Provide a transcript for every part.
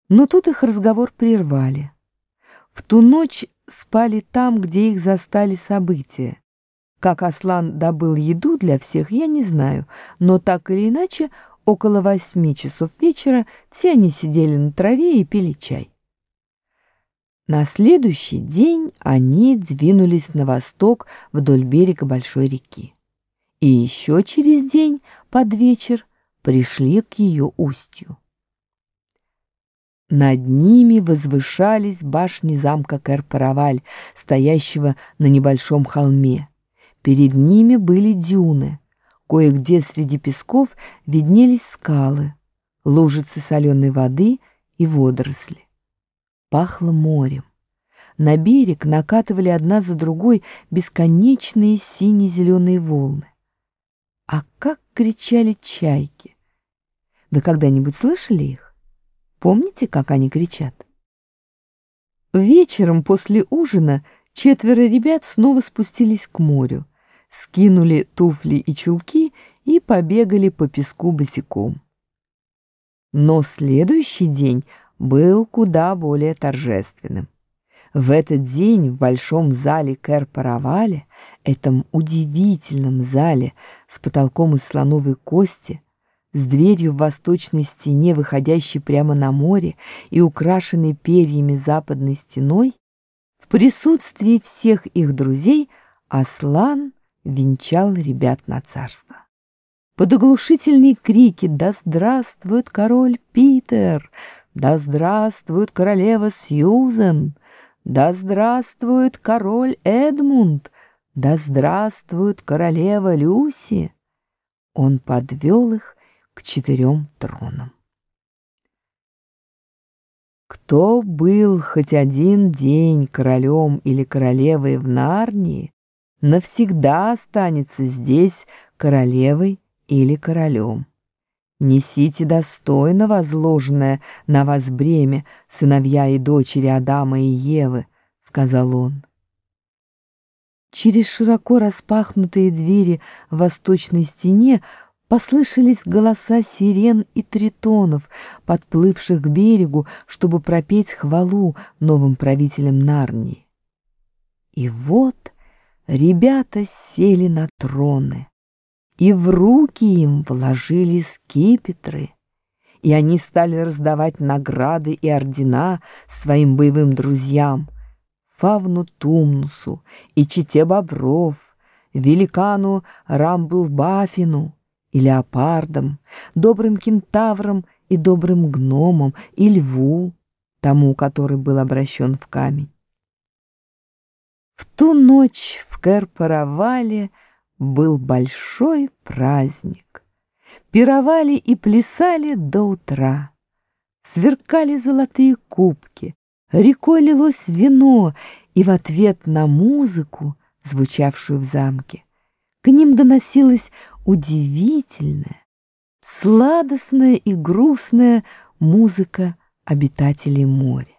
Но тут их разговор прервали. В ту ночь спали там, где их застали события. Как Аслан добыл еду для всех, я не знаю, но так или иначе, около 8 часов вечера все они сидели на траве и пили чай. На следующий день они двинулись на восток вдоль берега большой реки. И еще через день, под вечер, пришли к ее устью. Над ними возвышались башни замка Кэр-Параваль, стоящего на небольшом холме. Перед ними были дюны. Кое-где среди песков виднелись скалы, лужицы соленой воды и водоросли. Пахло морем. На берег накатывали одна за другой бесконечные сине-зеленые волны. А как кричали чайки! Вы когда-нибудь слышали их? Помните, как они кричат? Вечером после ужина 4 ребят снова спустились к морю, скинули туфли и чулки и побегали по песку босиком. Но следующий день был куда более торжественным. В этот день в большом зале Кэр-Параваля, этом удивительном зале с потолком из слоновой кости, с дверью в восточной стене, выходящей прямо на море и украшенной перьями западной стеной, в присутствии всех их друзей Аслан венчал ребят на царство. Под оглушительные крики «Да здравствует король Питер! Да здравствует королева Сьюзен! Да здравствует король Эдмунд! Да здравствует королева Люси!» Он подвел их к 4 тронам. Кто был хоть один день королем или королевой в Нарнии, навсегда останется здесь королевой или королем. Несите достойно возложенное на вас бремя, сыновья и дочери Адама и Евы, — сказал он. Через широко распахнутые двери в восточной стене послышались голоса сирен и тритонов, подплывших к берегу, чтобы пропеть хвалу новым правителям Нарнии. И вот ребята сели на троны, и в руки им вложили скипетры, и они стали раздавать награды и ордена своим боевым друзьям Фавну Тумнусу и Чете Бобров, великану Рамблбафину и леопардам, добрым кентаврам и добрым гномам, и льву, тому, который был обращен в камень. В ту ночь в Кэр-Паравале был большой праздник. Пировали и плясали до утра. Сверкали золотые кубки, рекой лилось вино, и в ответ на музыку, звучавшую в замке, к ним доносилась удивительная, сладостная и грустная музыка обитателей моря.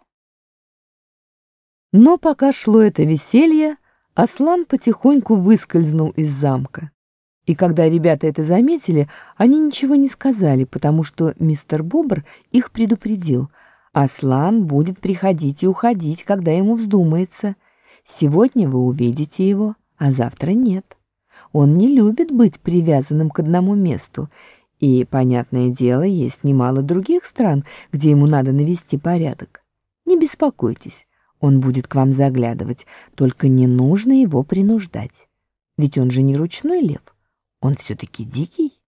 Но пока шло это веселье, Аслан потихоньку выскользнул из замка. И когда ребята это заметили, они ничего не сказали, потому что мистер Бобр их предупредил. Аслан будет приходить и уходить, когда ему вздумается. Сегодня вы увидите его, а завтра нет. Он не любит быть привязанным к одному месту. И, понятное дело, есть немало других стран, где ему надо навести порядок. Не беспокойтесь, он будет к вам заглядывать, только не нужно его принуждать. Ведь он же не ручной лев, он все-таки дикий.